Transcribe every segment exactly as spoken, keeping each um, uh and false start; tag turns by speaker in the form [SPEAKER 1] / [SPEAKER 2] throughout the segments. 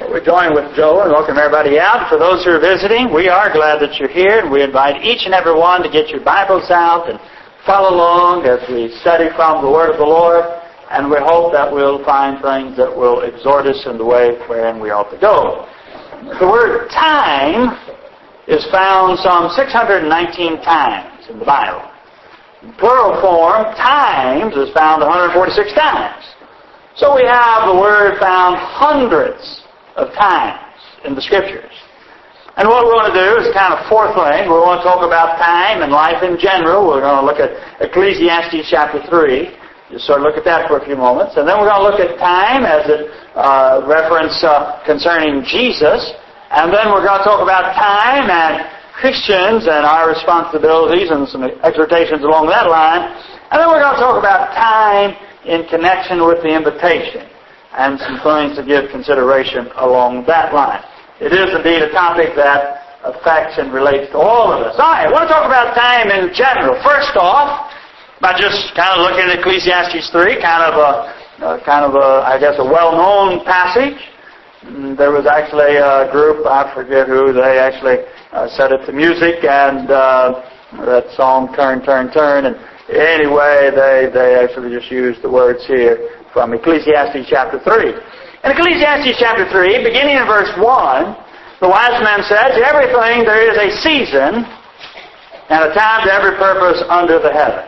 [SPEAKER 1] We join with Joel and welcome everybody out. For those who are visiting, we are glad that you're here, and we invite each and every one to get your Bibles out and follow along as we study from the Word of the Lord, and we hope that we'll find things that will exhort us in the way wherein we ought to go. The word time is found some six hundred nineteen times in the Bible. In plural form, times is found one hundred forty-six times. So we have the word found hundreds of times in the Scriptures. And what we want to do is kind of fourth thing. We want to talk about time and life in general. We're going to look at Ecclesiastes chapter three. Just sort of look at that for a few moments. And then we're going to look at time as a uh, reference uh, concerning Jesus. And then we're going to talk about time and Christians and our responsibilities and some exhortations along that line. And then we're going to talk about time in connection with the invitation and some things to give consideration along that line. It is indeed a topic that affects and relates to all of us. All right, I want to talk about time in general. First off, by just kind of looking at Ecclesiastes three, kind of a, uh, kind of a, I guess, a well-known passage. There was actually a group, I forget who, they actually uh, set it to music, and uh, that song, Turn, Turn, Turn, and anyway, they, they actually just used the words here from Ecclesiastes chapter three. In Ecclesiastes chapter three, beginning in verse one, the wise man said, "To everything there is a season and a time to every purpose under the heaven."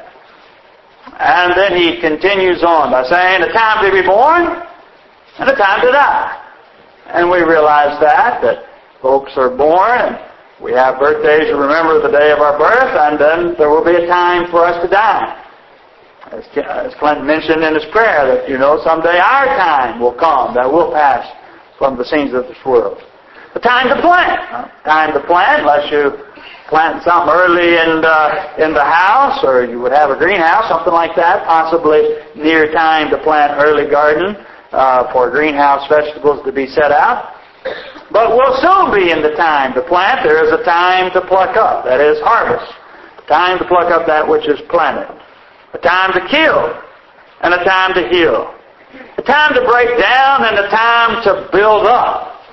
[SPEAKER 1] And then he continues on by saying, "A time to be born and a time to die." And we realize that, that folks are born and we have birthdays to remember the day of our birth, and then there will be a time for us to die. As, as Clinton mentioned in his prayer, that, you know, someday our time will come that will pass from the scenes of this world. The time to plant. Huh? Time to plant, unless you plant something early in the, in the house, or you would have a greenhouse, something like that, possibly near time to plant early garden uh, for greenhouse vegetables to be set out. But we'll soon be in the time to plant. There is a time to pluck up, that is harvest. Time to pluck up that which is planted. A time to kill and a time to heal. A time to break down and a time to build up.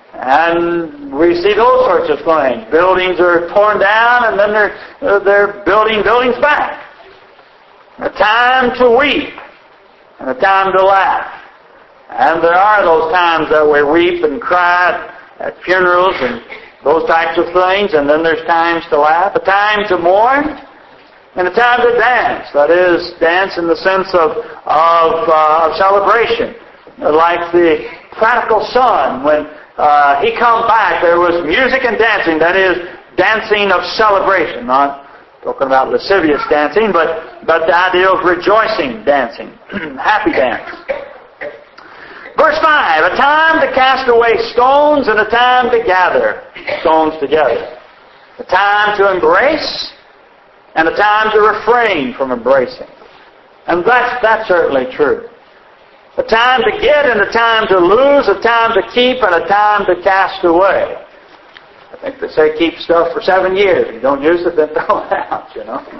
[SPEAKER 1] And we see those sorts of things. Buildings are torn down and then they're, they're building buildings back. A time to weep and a time to laugh. And there are those times that we weep and cry at funerals and those types of things, and then there's times to laugh. A time to mourn and a time to dance. That is, dance in the sense of, of, uh, of celebration. Like the prodigal son, when uh, he come back, there was music and dancing. That is, dancing of celebration. Not talking about lascivious dancing, but, but the idea of rejoicing dancing. Happy dance. Verse five, a time to cast away stones and a time to gather stones together. A time to embrace and a time to refrain from embracing. And that's, that's certainly true. A time to get and a time to lose, a time to keep and a time to cast away. I think they say keep stuff for seven years. If you don't use it, then throw it out, you know.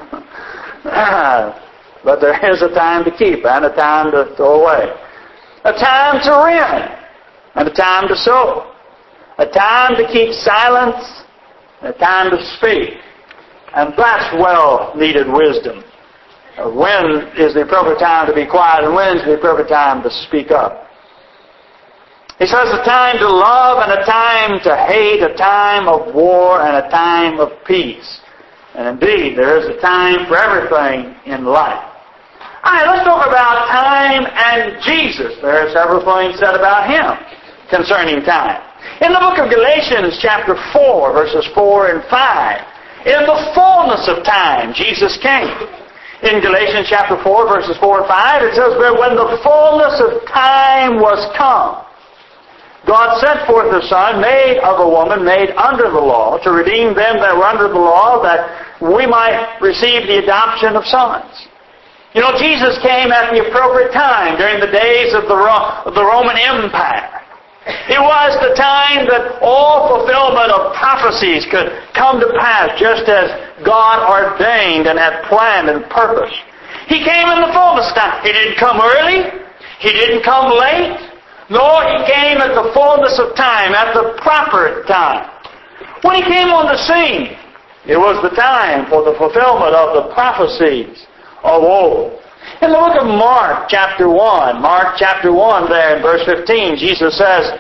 [SPEAKER 1] But there is a time to keep and a time to throw away. A time to rend and a time to sow. A time to keep silence and a time to speak. And that's well-needed wisdom. When is the appropriate time to be quiet and when is the appropriate time to speak up? He says a time to love and a time to hate, a time of war and a time of peace. And indeed, there is a time for everything in life. All right, let's talk about time and Jesus. There are several things said about Him concerning time. In the book of Galatians chapter four, verses four and five, in the fullness of time, Jesus came. In Galatians chapter four, verses four and five, it says, "But when the fullness of time was come, God sent forth His Son, made of a woman, made under the law, to redeem them that were under the law, that we might receive the adoption of sons." You know, Jesus came at the appropriate time during the days of the, Ro- of the Roman Empire. It was the time that all fulfillment of prophecies could come to pass just as God ordained and had planned and purposed. He came in the fullness of time. He didn't come early. He didn't come late. No, He came at the fullness of time, at the proper time. When He came on the scene, it was the time for the fulfillment of the prophecies of old. In the book of Mark, chapter one, Mark chapter one there in verse fifteen, Jesus says,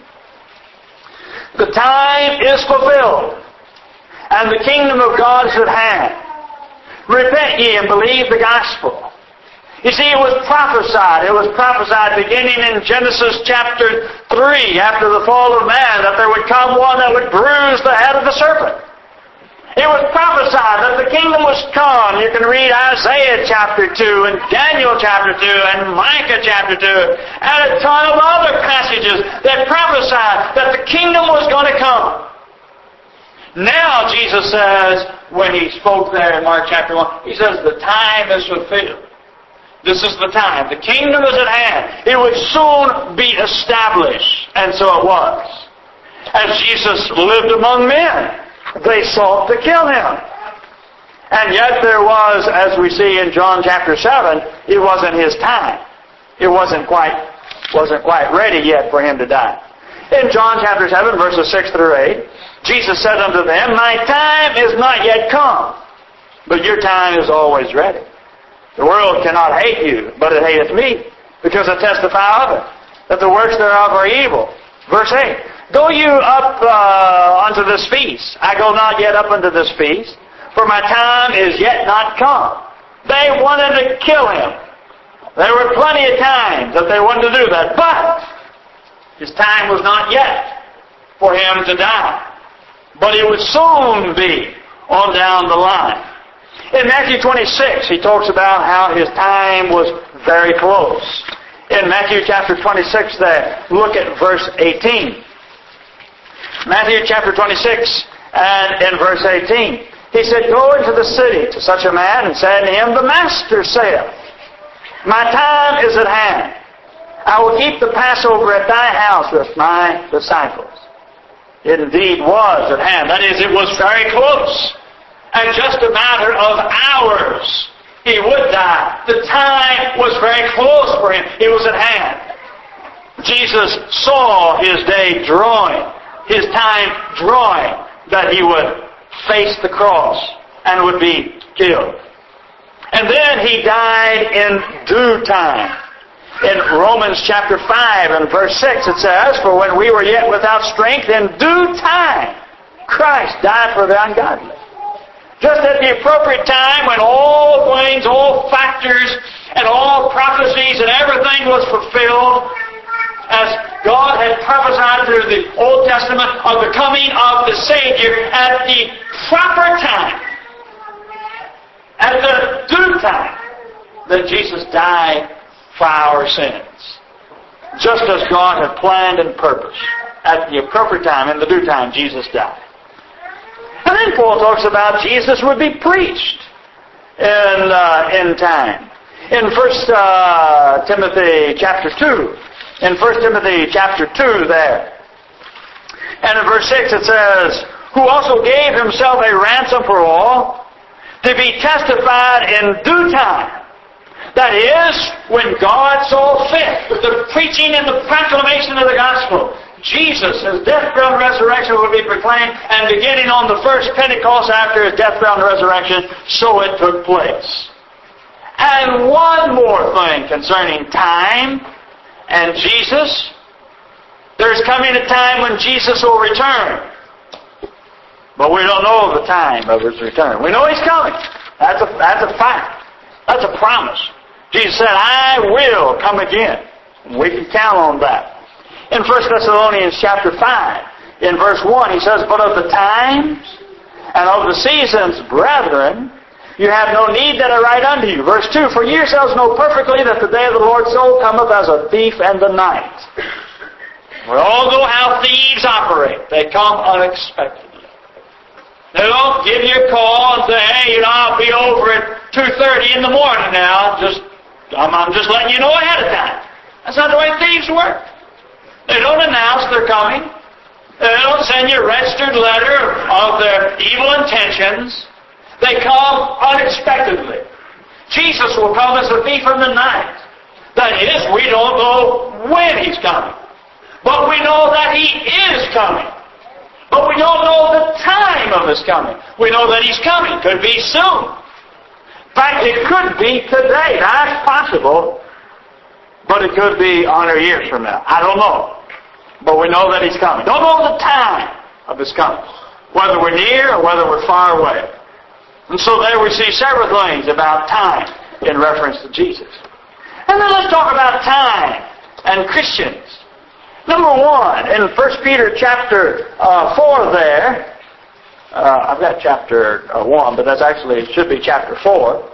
[SPEAKER 1] the time is fulfilled, and the kingdom of God is at hand. Repent ye and believe the gospel. You see, it was prophesied. It was prophesied beginning in Genesis chapter three, after the fall of man, that there would come one that would bruise the head of the serpent. It was prophesied that the kingdom was come. You can read Isaiah chapter two, and Daniel chapter two, and Micah chapter two, and a ton of other passages that prophesied that the kingdom was going to come. Now, Jesus says, when He spoke there in Mark chapter one, He says, the time is fulfilled. This is the time. The kingdom is at hand. It would soon be established. And so it was. As Jesus lived among men, they sought to kill Him. And yet there was, as we see in John chapter seven, it wasn't His time. It wasn't quite, wasn't quite ready yet for Him to die. In John chapter seven, verses six through eight, Jesus said unto them, my time is not yet come, but your time is always ready. The world cannot hate you, but it hateth me, because I testify of it, that the works thereof are evil. Verse eight, go you up uh, unto this feast. I go not yet up unto this feast, for my time is yet not come. They wanted to kill Him. There were plenty of times that they wanted to do that, but His time was not yet for Him to die. But it would soon be on down the line. In Matthew twenty-six, He talks about how His time was very close. In Matthew chapter twenty-six there, look at verse eighteen. Matthew chapter twenty-six and in verse eighteen. He said, go into the city to such a man and say unto him, the Master saith, my time is at hand. I will keep the Passover at thy house with my disciples. It indeed was at hand. That is, it was very close. And just a matter of hours, He would die. The time was very close for Him. It was at hand. Jesus saw His day drawing, His time drawing, that He would face the cross and would be killed. And then He died in due time. In Romans chapter five and verse six it says, for when we were yet without strength, in due time Christ died for the ungodly. Just at the appropriate time when all things, all factors, and all prophecies and everything was fulfilled, as God had prophesied through the Old Testament of the coming of the Savior at the proper time, at the due time, that Jesus died for our sins. Just as God had planned and purposed. At the appropriate time, in the due time, Jesus died. And then Paul talks about Jesus would be preached in, uh, in time. In First uh, Timothy chapter two, in First Timothy chapter two there, and in verse six it says, who also gave Himself a ransom for all, to be testified in due time. That is, when God saw fit, the preaching and the proclamation of the gospel. Jesus, His death, burial, and resurrection will be proclaimed, and beginning on the first Pentecost after His death, burial, and resurrection, so it took place. And one more thing concerning time and Jesus. There's coming a time when Jesus will return. But we don't know the time of His return. We know He's coming. That's a, that's a fact. That's a promise. Jesus said, I will come again. And we can count on that. In First Thessalonians chapter five, in verse one, he says, but of the times and of the seasons, brethren, you have no need that I write unto you. Verse two, for ye yourselves know perfectly that the day of the Lord so cometh as a thief in the night. We all know how thieves operate. They come unexpectedly. They don't give you a call and say, hey, you know, I'll be over at two thirty in the morning now. Just, I'm, I'm just letting you know ahead of time. That's not the way thieves work. They don't announce they're coming. They don't send you a registered letter of their evil intentions. They come unexpectedly. Jesus will come as a thief in the night. That is, we don't know when He's coming. But we know that He is coming. But we don't know the time of His coming. We know that He's coming. Could be soon. In fact, it could be today. Now, that's possible. But it could be one hundred years from now. I don't know. But we know that He's coming. Don't know the time of His coming. Whether we're near or whether we're far away. And so there we see several things about time in reference to Jesus. And then let's talk about time and Christians. Number one, in First Peter chapter uh, four there, uh, I've got chapter uh, one, but that's actually, it should be chapter four.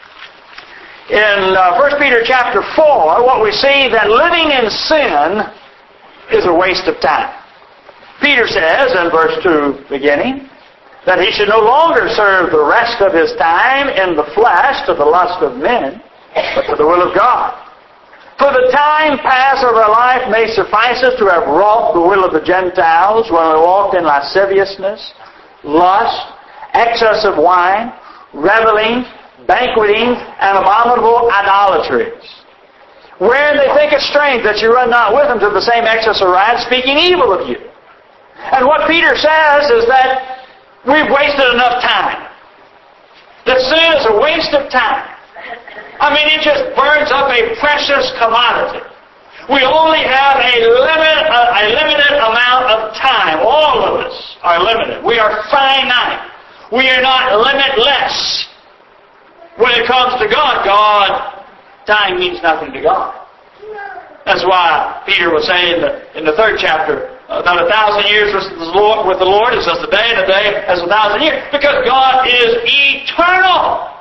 [SPEAKER 1] In uh, First Peter chapter four, what we see that living in sin is a waste of time. Peter says in verse two beginning, that he should no longer serve the rest of his time in the flesh to the lust of men, but to the will of God. For the time past of our life may suffice us to have wrought the will of the Gentiles when we walked in lasciviousness, lust, excess of wine, reveling, banqueting, and abominable idolatries. Wherein they think it strange that you run not with them to the same excess of riot, speaking evil of you. And what Peter says is that we've wasted enough time. That sin is a waste of time. I mean, it just burns up a precious commodity. We only have a limit, a, a limited amount of time. All of us are limited. We are finite. We are not limitless. When it comes to God, God, time means nothing to God. That's why Peter was saying that in the third chapter, about a thousand years with the Lord, with the Lord is as a day, and a day as a thousand years. Because God is eternal.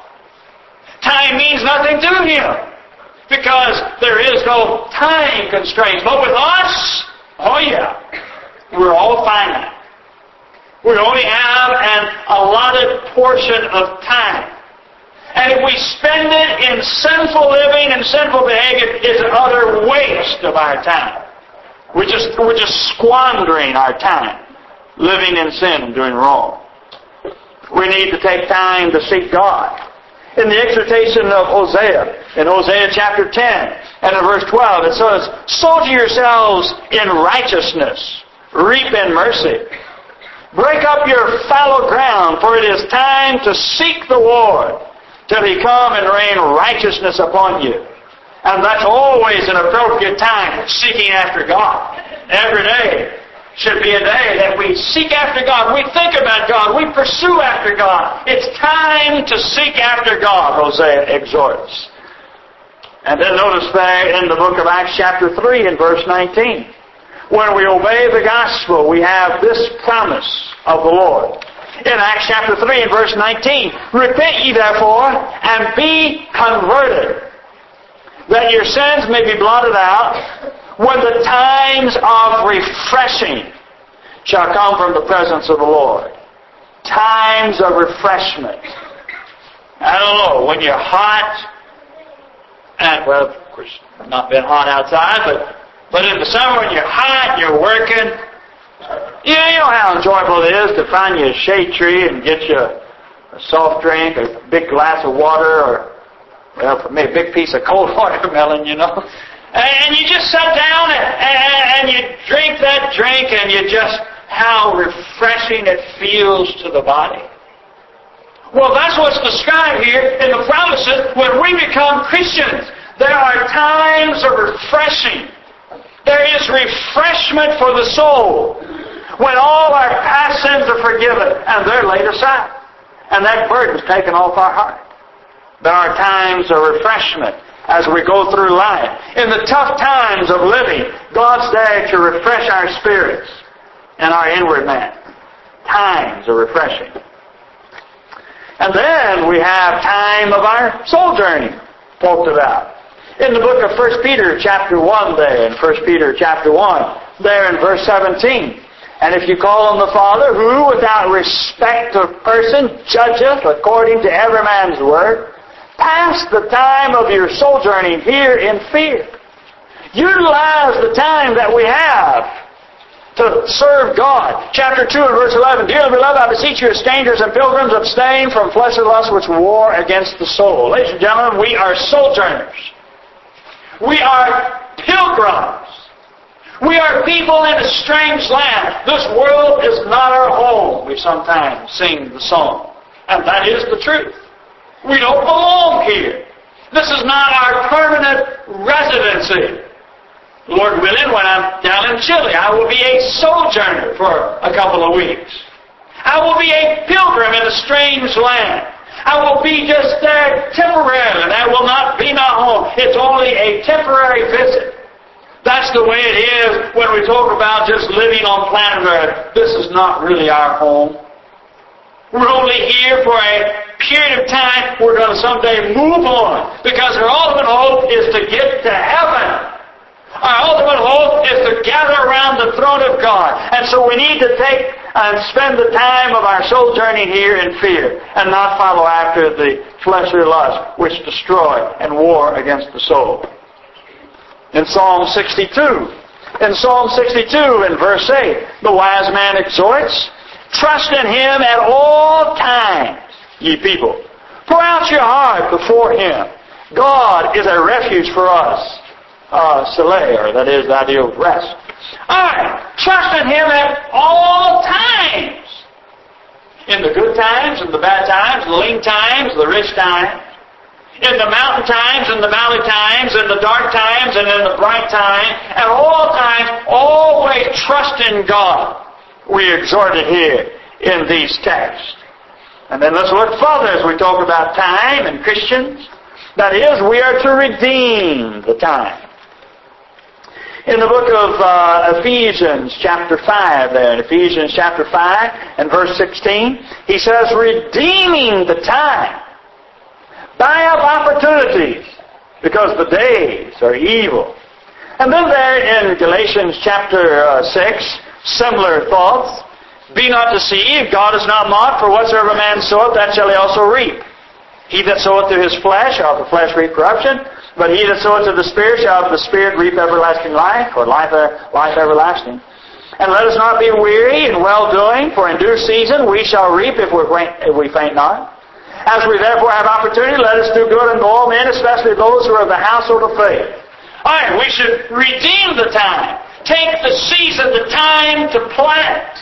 [SPEAKER 1] Time means nothing to Him. Because there is no time constraints. But with us, oh yeah, we're all finite. We only have an allotted portion of time. And if we spend it in sinful living and sinful behavior, it's an utter waste of our time. We're just, we're just squandering our time living in sin and doing wrong. We need to take time to seek God. In the exhortation of Hosea, in Hosea chapter ten and in verse twelve, it says, sow to yourselves in righteousness, reap in mercy. Break up your fallow ground, for it is time to seek the Lord till He come and rain righteousness upon you. And that's always an appropriate time, seeking after God. Every day should be a day that we seek after God. We think about God. We pursue after God. It's time to seek after God, Hosea exhorts. And then notice there in the book of Acts chapter three and verse nineteen. When we obey the gospel, we have this promise of the Lord. In Acts chapter three and verse nineteen, repent ye therefore and be converted, that your sins may be blotted out, when the times of refreshing shall come from the presence of the Lord. Times of refreshment. I don't know, when you're hot, and, well, of course, not been hot outside, but, but in the summer when you're hot, you're working, you know, you know how enjoyable it is to find you a shade tree and get you a soft drink, a big glass of water, or, well, for me, a big piece of cold watermelon, you know. And you just sit down and, and, and you drink that drink, and you just, how refreshing it feels to the body. Well, that's what's described here in the promises. When we become Christians, there are times of refreshing. There is refreshment for the soul when all our past sins are forgiven and they're laid aside. And that burden's taken off our heart. There are times of refreshment as we go through life. In the tough times of living, God's there to refresh our spirits and our inward man. Times of refreshing. And then we have time of our soul journey talked about. In the book of First Peter chapter one there, in First Peter chapter one, there in verse seventeen. And if you call on the Father, who without respect of person judgeth according to every man's work, pass the time of your sojourning here in fear. Utilize the time that we have to serve God. Chapter two and verse eleven. Dearly beloved, I beseech you as strangers and pilgrims, abstain from fleshly lusts which war against the soul. Ladies and gentlemen, we are sojourners. We are pilgrims. We are people in a strange land. This world is not our home. We sometimes sing the song. And that is the truth. We don't belong here. This is not our permanent residency. Lord willing, when I'm down in Chile, I will be a sojourner for a couple of weeks. I will be a pilgrim in a strange land. I will be just there temporarily. That will not be my home. It's only a temporary visit. That's the way it is when we talk about just living on planet Earth. This is not really our home. We're only here for a period of time. We're going to someday move on because our ultimate hope is to get to heaven. Our ultimate hope is to gather around the throne of God. And so we need to take and spend the time of our soul journey here in fear and not follow after the fleshly lust which destroy and war against the soul. In Psalm sixty-two, in Psalm sixty-two in verse eight, the wise man exhorts, trust in Him at all times, ye people. Pour out your heart before Him. God is a refuge for us. Uh, Selah, or that is the idea of rest. Alright, trust in Him at all times. In the good times, in the bad times, the lean times, the rich times. In the mountain times, in the valley times, in the dark times, and in the bright time. At all times, always trust in God. We exhort it here in these texts. And then let's look further as we talk about time and Christians. That is, we are to redeem the time. In the book of uh, Ephesians chapter five there, in Ephesians chapter five and verse sixteen, he says, redeeming the time. Buy up opportunities because the days are evil. And then there in Galatians chapter uh, six, similar thoughts. Be not deceived, God is not mocked, for whatsoever man soweth, that shall he also reap. He that soweth to his flesh, shall of the flesh reap corruption. But he that soweth to the Spirit, shall of the Spirit reap everlasting life, or life, life everlasting. And let us not be weary in well-doing, for in due season we shall reap if we faint, if we faint not. As we therefore have opportunity, let us do good unto all men, especially those who are of the household of faith. All right, we should redeem the time. Take the season, the time to plant.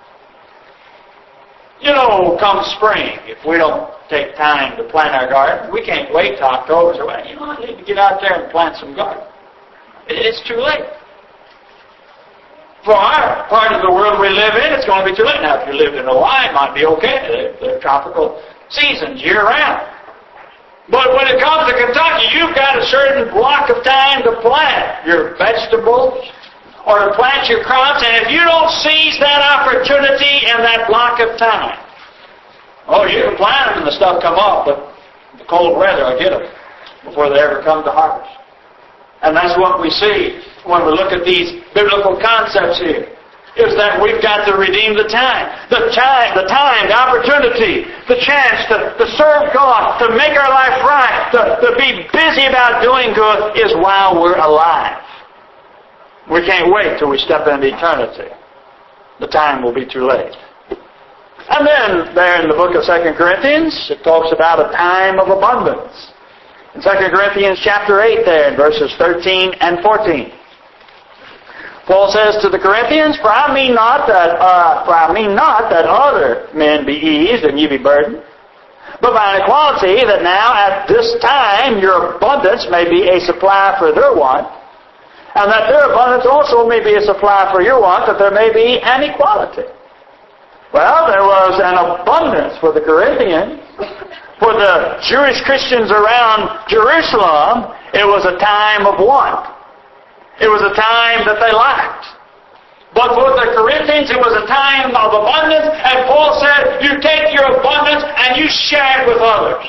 [SPEAKER 1] You know, come spring, if we don't take time to plant our garden, we can't wait till October. So, well, you know, I need to get out there and plant some garden. It's too late. For our part of the world we live in, it's going to be too late. Now, if you lived in Hawaii, it might be okay. They're, they're tropical seasons year-round. But when it comes to Kentucky, you've got a certain block of time to plant your vegetables or to plant your crops, and if you don't seize that opportunity in that block of time, oh, you can plant them and the stuff come up, but the cold weather will get them before they ever come to harvest. And that's what we see when we look at these biblical concepts here, is that we've got to redeem the time. The time, the time, the opportunity, the chance to, to serve God, to make our life right, to, to be busy about doing good is while we're alive. We can't wait till we step into eternity. The time will be too late. And then, there in the book of Second Corinthians, it talks about a time of abundance. In Second Corinthians chapter eight there, in verses thirteen and fourteen. Paul says to the Corinthians, For I mean not that, uh, for I mean not that other men be eased and ye be burdened, but by an equality that now at this time your abundance may be a supply for their want, and that their abundance also may be a supply for your want, that there may be an equality. Well, there was an abundance for the Corinthians. For the Jewish Christians around Jerusalem, it was a time of want. It was a time that they lacked. But for the Corinthians, it was a time of abundance, and Paul said, you take your abundance and you share it with others.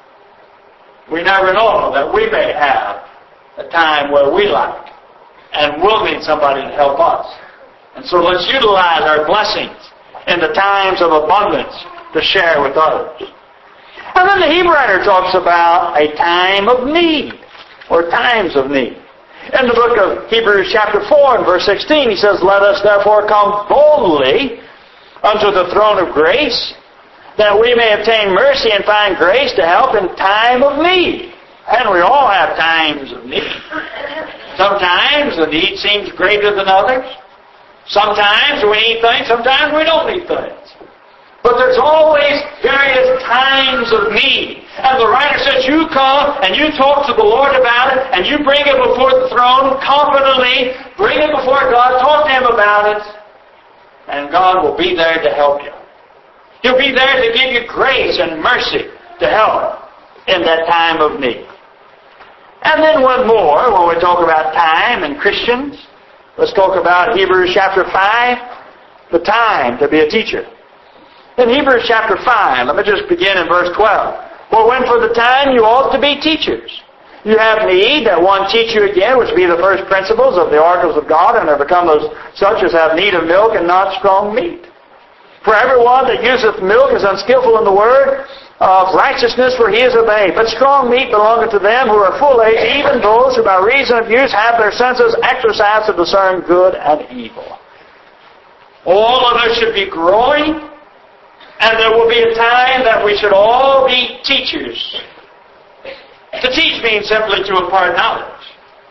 [SPEAKER 1] We never know that we may have a time where we lack, and we'll need somebody to help us. And so let's utilize our blessings in the times of abundance to share with others. And then the Hebrew writer talks about a time of need, or times of need. In the book of Hebrews chapter four and verse sixteen, he says, Let us therefore come boldly unto the throne of grace, that we may obtain mercy and find grace to help in time of need. And we all have times of need. Sometimes the need seems greater than others. Sometimes we need things, sometimes we don't need things. But there's always various times of need. And the writer says you come and you talk to the Lord about it and you bring it before the throne confidently, bring it before God, talk to Him about it, and God will be there to help you. He'll be there to give you grace and mercy to help in that time of need. And then one more, when we talk about time and Christians, let's talk about Hebrews chapter five, the time to be a teacher. In Hebrews chapter five, let me just begin in verse twelve. For when for the time you ought to be teachers, you have need that one teach you again, which be the first principles of the oracles of God, and are become those such as have need of milk and not strong meat. For everyone that useth milk is unskillful in the word of righteousness, for he is a babe. But strong meat belongeth to them who are full age, even those who by reason of use have their senses exercised to discern good and evil. All of us should be growing, and there will be a time that we should all be teachers. To teach means simply to impart knowledge.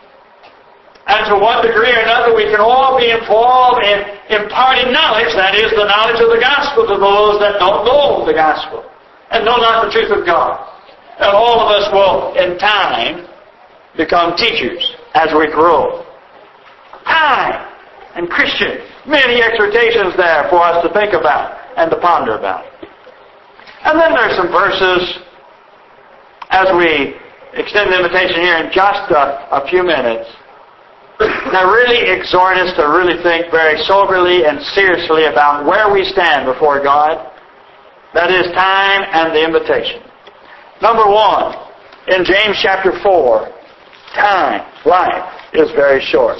[SPEAKER 1] And to one degree or another, we can all be involved in imparting knowledge, that is, the knowledge of the gospel to those that don't know the gospel and know not the truth of God. And all of us will, in time, become teachers as we grow. Time and Christian. Many exhortations there for us to think about and to ponder about. And then there's some verses as we extend the invitation here in just a, a few minutes that really exhort us to really think very soberly and seriously about where we stand before God. That is time and the invitation. Number one, in James chapter four, time, life, is very short.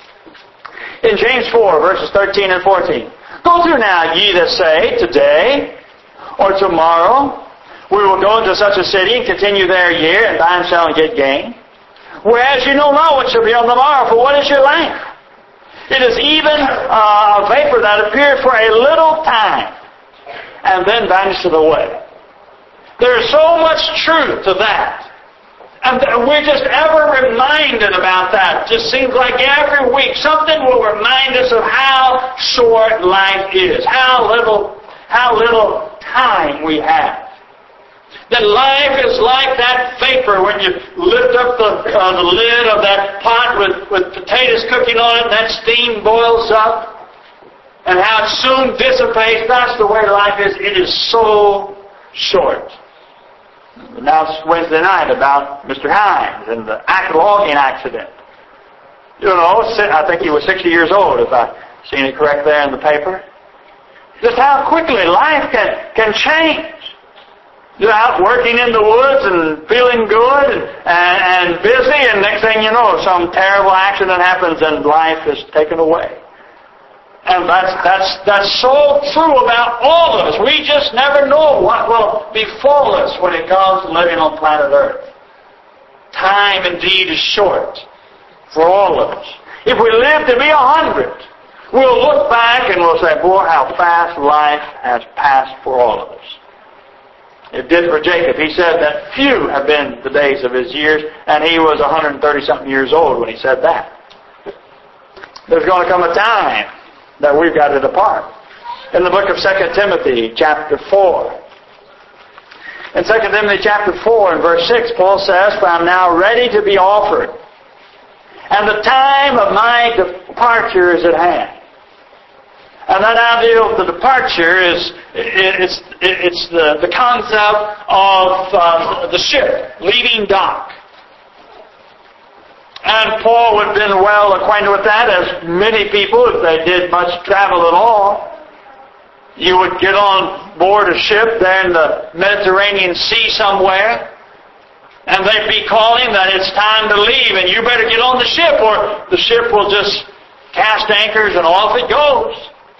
[SPEAKER 1] In James four, verses thirteen and fourteen, go through now, ye that say, today or tomorrow we will go into such a city and continue there a year, and buy and sell and get gain. Whereas you know not what shall be on the morrow, for what is your life? It is even uh, a vapor that appears for a little time, and then vanishes away. There is so much truth to that. And we're just ever reminded about that. It just seems like every week something will remind us of how short life is, how little, how little time we have. That life is like that vapor when you lift up the, uh, the lid of that pot with, with potatoes cooking on it and that steam boils up, and how it soon dissipates. That's the way life is. It is so short. Announced Wednesday night about Mister Hines and the logging accident. You know, I think he was sixty years old, if I've seen it correct there in the paper. Just how quickly life can, can change. You're out working in the woods and feeling good and, and, and busy, and next thing you know, some terrible accident happens and life is taken away. And that's, that's, that's so true about all of us. We just never know what will befall us when it comes to living on planet Earth. Time indeed is short for all of us. If we live to be a hundred, we'll look back and we'll say, boy, how fast life has passed for all of us. It did for Jacob. He said that few have been the days of his years, and he was one hundred thirty-something years old when he said that. There's going to come a time that we've got to depart. In the book of Second Timothy, chapter four. In Second Timothy, chapter four, and verse six, Paul says, for I am now ready to be offered, and the time of my departure is at hand. And that idea of the departure is, it's, it's the, the concept of uh, the ship leaving dock. And Paul would have been well acquainted with that, as many people, if they did much travel at all. You would get on board a ship there in the Mediterranean Sea somewhere, and they'd be calling that it's time to leave, and you better get on the ship, or the ship will just cast anchors and off it goes.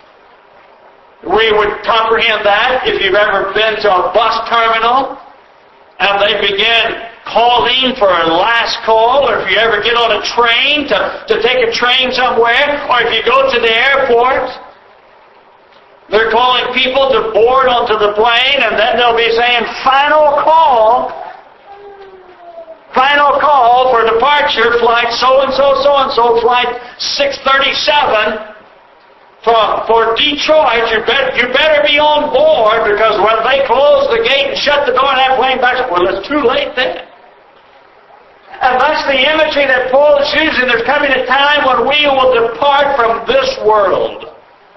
[SPEAKER 1] We would comprehend that if you've ever been to a bus terminal, and they begin calling for a last call, or if you ever get on a train to, to take a train somewhere, or if you go to the airport, they're calling people to board onto the plane, and then they'll be saying, final call final call for departure, flight so-and-so, so-and-so, flight six thirty-seven for, for Detroit. You better, you better be on board, because when they close the gate and shut the door and that plane back, well, it's too late then. And that's the imagery that Paul is using. There's coming a time when we will depart from this world.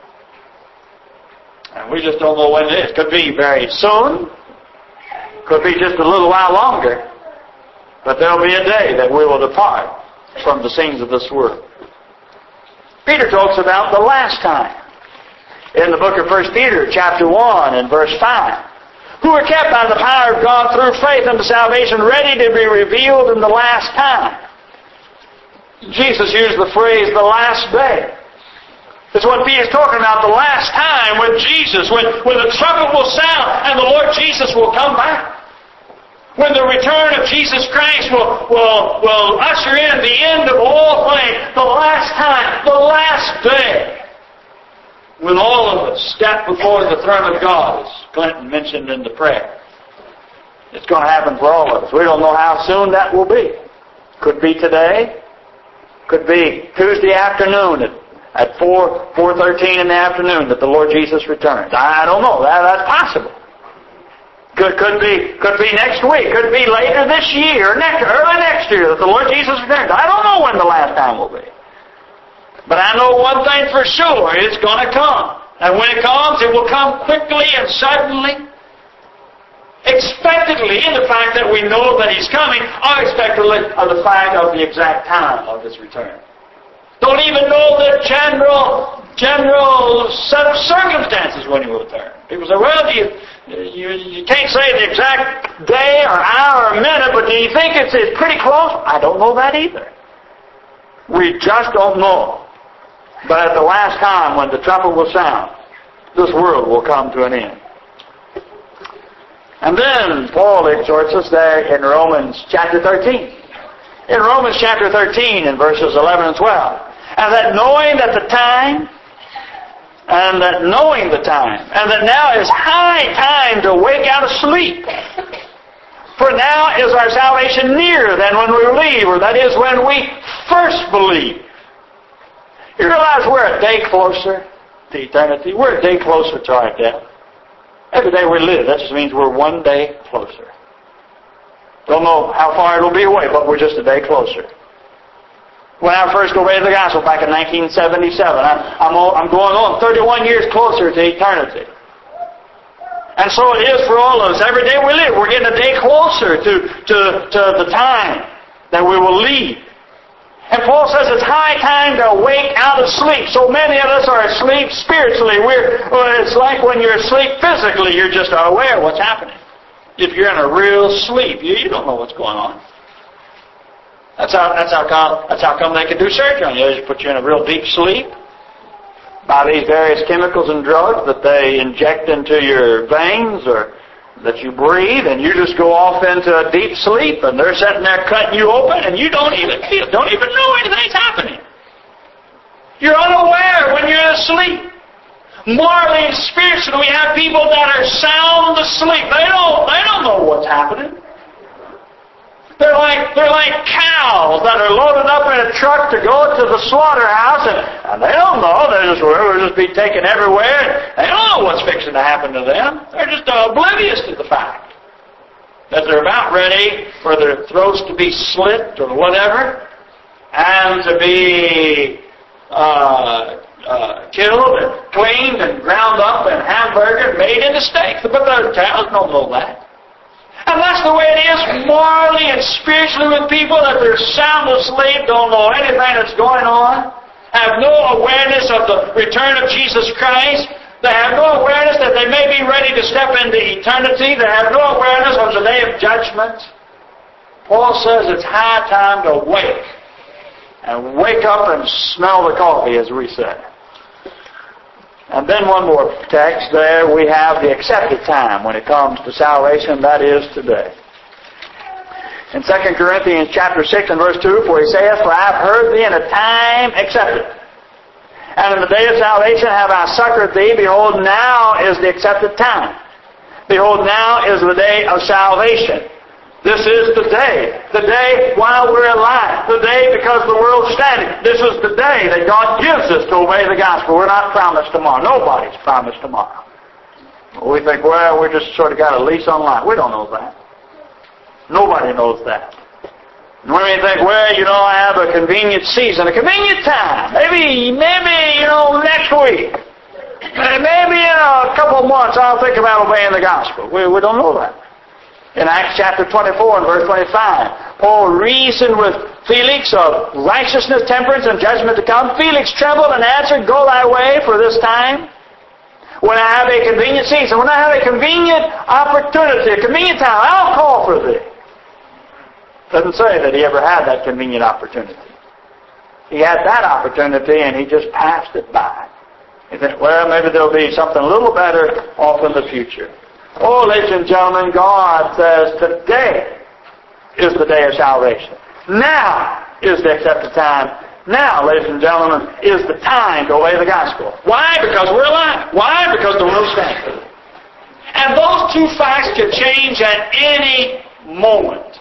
[SPEAKER 1] And we just don't know when it is. Could be very soon. Could be just a little while longer. But there'll be a day that we will depart from the scenes of this world. Peter talks about the last time. In the book of First Peter, chapter one and verse five. Who are kept by the power of God through faith unto salvation, ready to be revealed in the last time. Jesus used the phrase, the last day. That's what Peter's talking about, the last time when Jesus, when, when the trumpet will sound and the Lord Jesus will come back. When the return of Jesus Christ will, will, will usher in the end of all things, the last time, the last day. When all of us step before the throne of God, as Clinton mentioned in the prayer. It's going to happen for all of us. We don't know how soon that will be. Could be today. Could be Tuesday afternoon at, at four, four thirteen in the afternoon that the Lord Jesus returns. I, I don't know. That, that's possible. Could, could be could be next week. Could be later this year, next, early next year that the Lord Jesus returns. I don't know when the last time will be. But I know one thing for sure, it's going to come. And when it comes, it will come quickly and suddenly. Expectedly, in the fact that we know that He's coming, or expectedly of the fact of the exact time of His return. Don't even know the general, general set of circumstances when He will return. People say, well, do you, you, you can't say the exact day or hour or minute, but do you think it's, it's pretty close? I don't know that either. We just don't know. But at the last time when the trumpet will sound, this world will come to an end. And then Paul exhorts us there in Romans chapter thirteen. In Romans chapter thirteen, in verses eleven and twelve. And that knowing that the time, and that knowing the time, and that now is high time to wake out of sleep. For now is our salvation nearer than when we believe, or that is when we first believed. You realize we're a day closer to eternity? We're a day closer to our death. Every day we live, that just means we're one day closer. Don't know how far it'll be away, but we're just a day closer. When I first obeyed the gospel back in nineteen seventy-seven, I, I'm, all, I'm going on thirty-one years closer to eternity. And so it is for all of us. Every day we live, we're getting a day closer to, to, to the time that we will leave. And Paul says it's high time to wake out of sleep. So many of us are asleep spiritually. We're, well, it's like when you're asleep physically, you're just aware of what's happening. If you're in a real sleep, you, you don't know what's going on. That's how, that's how come, that's how come they can do surgery on you. They just put you in a real deep sleep by these various chemicals and drugs that they inject into your veins or that you breathe, and you just go off into a deep sleep, and they're sitting there cutting you open, and you don't even feel, don't even know anything's happening. You're unaware when you're asleep. Morally and spiritually, we have people that are sound asleep. They don't, they don't know what's happening. They're like, they're like cows that are loaded up in a truck to go to the slaughterhouse, and, and they don't know. They're just, they'll just be taken everywhere. They don't know what's fixing to happen to them. They're just oblivious to the fact that they're about ready for their throats to be slit or whatever, and to be uh, uh, killed and cleaned and ground up and hamburgered, made into steak. But the cows don't know that. And that's the way it is morally and spiritually with people, that they're sound asleep, don't know anything that's going on, have no awareness of the return of Jesus Christ. They have no awareness that they may be ready to step into eternity. They have no awareness of the day of judgment. Paul says it's high time to wake. And wake up and smell the coffee, as we say. And then one more text there, we have the accepted time when it comes to salvation, that is today. In Second Corinthians chapter six and verse two, for he saith, for I have heard thee in a time accepted. And in the day of salvation have I succored thee. Behold, now is the accepted time. Behold, now is the day of salvation. This is the day. The day while we're alive. The day because the world's standing. This is the day that God gives us to obey the gospel. We're not promised tomorrow. Nobody's promised tomorrow. We think, well, we just sort of got a lease on life. We don't know that. Nobody knows that. And when we think, well, you know, I have a convenient season, a convenient time. Maybe, maybe, you know, next week. Maybe in a couple of months I'll think about obeying the gospel. We, we don't know that. In Acts chapter twenty-four and verse twenty-five, Paul reasoned with Felix of righteousness, temperance, and judgment to come. Felix trembled and answered, Go thy way for this time. When I have a convenient season, when I have a convenient opportunity, a convenient time, I'll call for thee. Doesn't say that he ever had that convenient opportunity. He had that opportunity and he just passed it by. He said, well, maybe there'll be something a little better off in the future. Oh, ladies and gentlemen, God says today is the day of salvation. Now is the accepted time. Now, ladies and gentlemen, is the time to obey the gospel. Why? Because we're alive. Why? Because the world stands. And those two facts can change at any moment.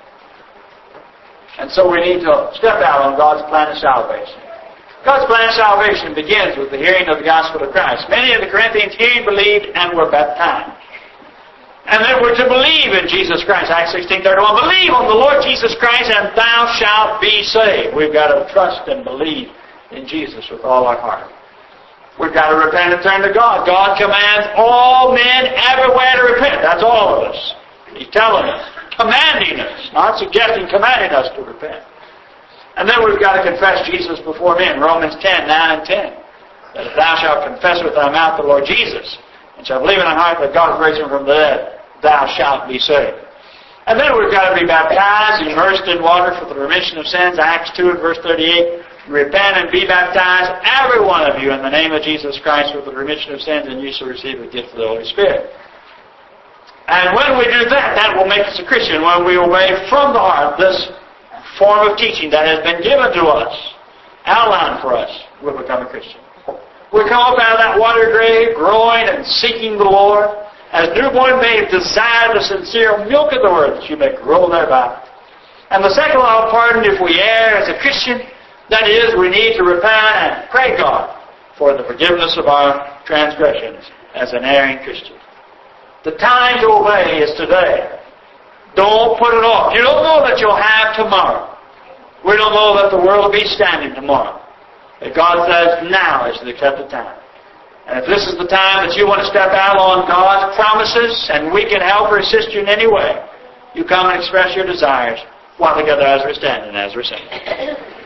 [SPEAKER 1] And so we need to step out on God's plan of salvation. God's plan of salvation begins with the hearing of the gospel of Christ. Many of the Corinthians hearing, believed, and were baptized. And then we're to believe in Jesus Christ. Acts sixteen thirty-one. Believe on the Lord Jesus Christ and thou shalt be saved. We've got to trust and believe in Jesus with all our heart. We've got to repent and turn to God. God commands all men everywhere to repent. That's all of us. He's telling us. Commanding us. Not suggesting, commanding us to repent. And then we've got to confess Jesus before men. Romans ten, nine and ten. That if thou shalt confess with thy mouth the Lord Jesus, and shalt believe in thy heart that God raised him from the dead, thou shalt be saved. And then we've got to be baptized, immersed in water for the remission of sins. Acts two and verse thirty-eight. Repent and be baptized, every one of you, in the name of Jesus Christ for the remission of sins, and you shall receive the gift of the Holy Spirit. And when we do that, that will make us a Christian. When we obey from the heart this form of teaching that has been given to us, outlined for us, we'll become a Christian. We come up out of that water grave, growing and seeking the Lord. As newborn babes desire the sincere milk of the Word, that you may grow thereby. And the second law of pardon, if we err as a Christian, that is, we need to repent and pray God for the forgiveness of our transgressions as an erring Christian. The time to obey is today. Don't put it off. You don't know that you'll have tomorrow. We don't know that the world will be standing tomorrow. But God says now is the accepted time. And if this is the time that you want to step out on God's promises and we can help or assist you in any way, you come and express your desires while together as we're standing, as we're singing.